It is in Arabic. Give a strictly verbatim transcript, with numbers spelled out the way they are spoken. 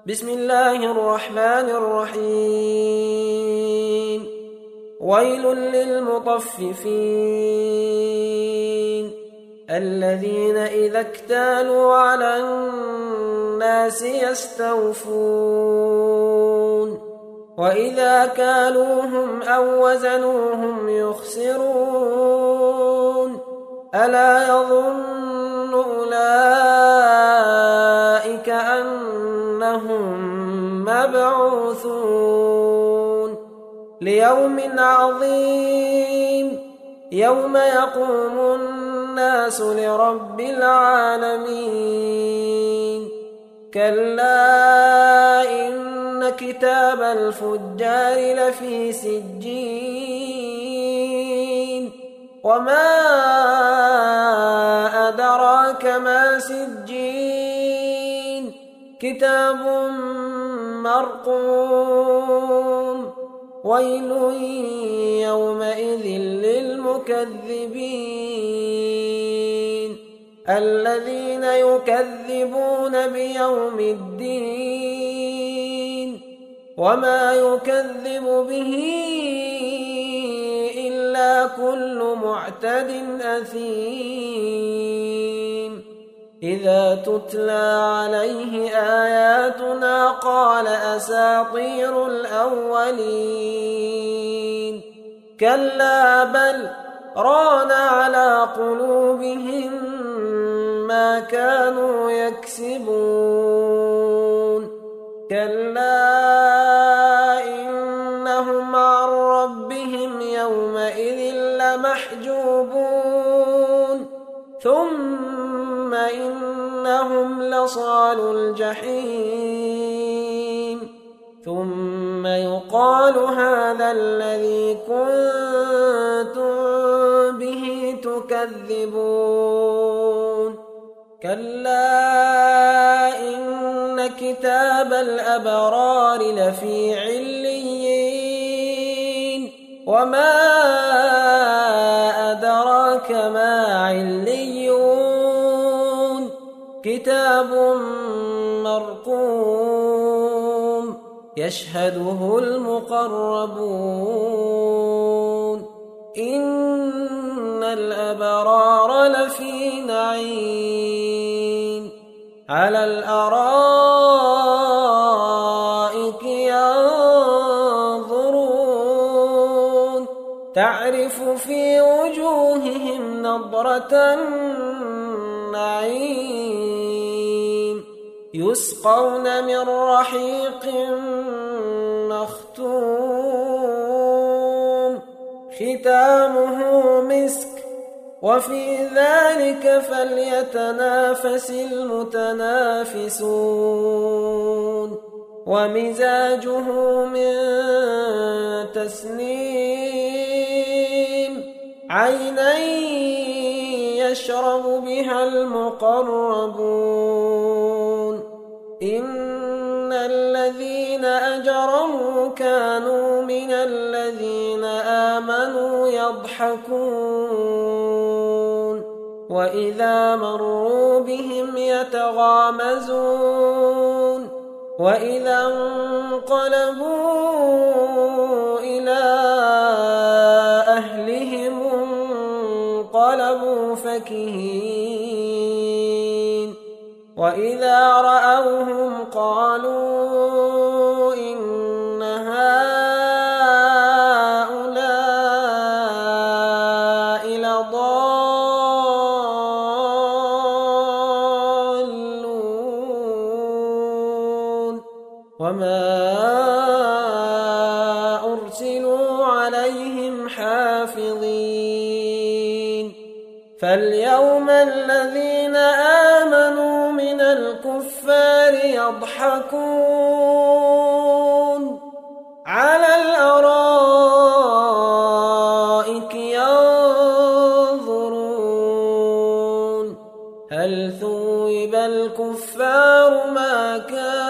بسم الله الرحمن الرحيم ويل للمطففين الذين إذا اكتالوا على الناس يستوفون وإذا كالوهم أو وزنوهم يخسرون ألا يظن أولئك أنهم مبعوثون ليوم عظيم يوم يقوم الناس لرب العالمين كلا إن كتاب الفجار لفي سجين وما أدراك ما سجين كتاب مرقوم ويل يومئذ للمكذبين الذين يكذبون بيوم الدين وما يكذب به إلا كل معتد أثيم إذا تتلى عليه آياتنا قال أساطير الأولين كلا بل ران على قلوبهم ما كانوا يكسبون كلا إنهم عن ربهم يومئذ لمحجوبون ثم إنهم لصالو الجحيم ثم يقال هذا الذي كنتم به تكذبون كلا إن كتاب الأبرار لفي عليين وما أدراك ما عليون كتاب مرقوم يشهده المقربون إن الأبرار لفي نعيم على الأرائك ينظرون تعرف في وجوههم نضرة النعيم يسقون من رحيق مختوم ختامه مسك وفي ذلك فليتنافس المتنافسون ومزاجه من تسنيم عينا يشرب بها المقربون إن الذين أجرموا كانوا من الذين آمنوا يضحكون وإذا مروا بهم يتغامزون وإذا انقلبوا إلى أهلهم انقلبوا فكهين وإذا رأوهم قالوا إن هؤلاء لضالون وما أرسلوا عليهم حافظين فاليوم الذين آمنوا من الكفار يضحكون على الأرائك ينظرون هل ثوب الكفار ما كانوا